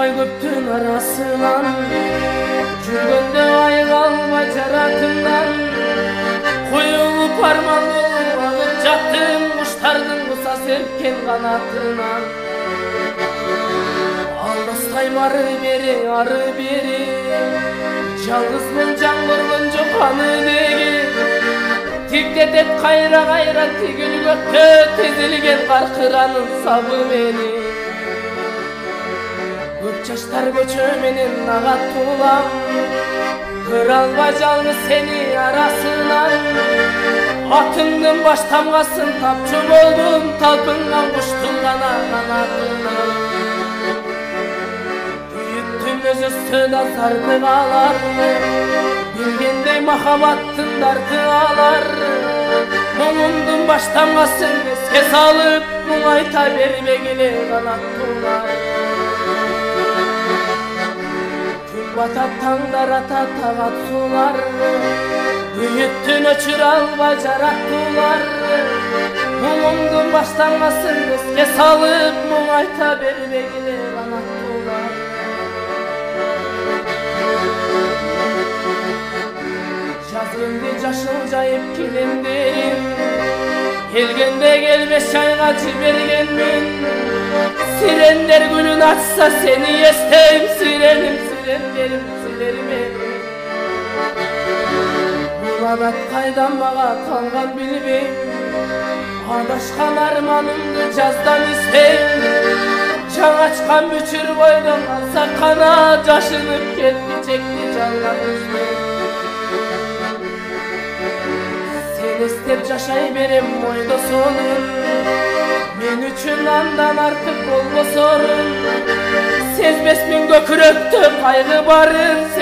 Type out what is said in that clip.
Ушундай көптүн арасынан жүргөндө айыга албай жаратымдан коюлуп арман болуп агып жаттым куштардын куса серпкен канатынан. Албастайм ары бери жалгызмын жаңгырган жок аны деген тиктетет кайра тигил көктө тизилген каркыранын сабы мени. Көп жаштар көчө менен ага туулам кыра албай жалгыз сени арасынан. Атыңдын баш тамгасын тапчу болдум талпынган куштун гана канатынан. Күйүттүм өз үстүнө тартыгалар билгендей махабаттын дарты алар. Моңумдун баш тамгасын эске салып муңайта бербегиле канаттуулар. Күн батат таңдар атат тагат суулар Үйүттүн өчүрө албай жараттуулар. Моңумдун баш тамгасын эске салып муңайта бербегиле канаттуулар. Жазгынды жашыл жайып килемдерим келгенде келбеш айга жибергенмин. Сирендер күнүн ачса сени эстейм сиреним сирендерим силермени. Бул анат кайдан мага калган билбейм. Адашкан арманымды жаздан издейм. Жаңа ачкан бүчүр бойдон алса кана жашынып кетти чекти жалган издейм. Сени издеп жашай берем ойдо сонун мен үчүн андан артык болбосорун. Сезбесмин көкүрөктө кайгы барын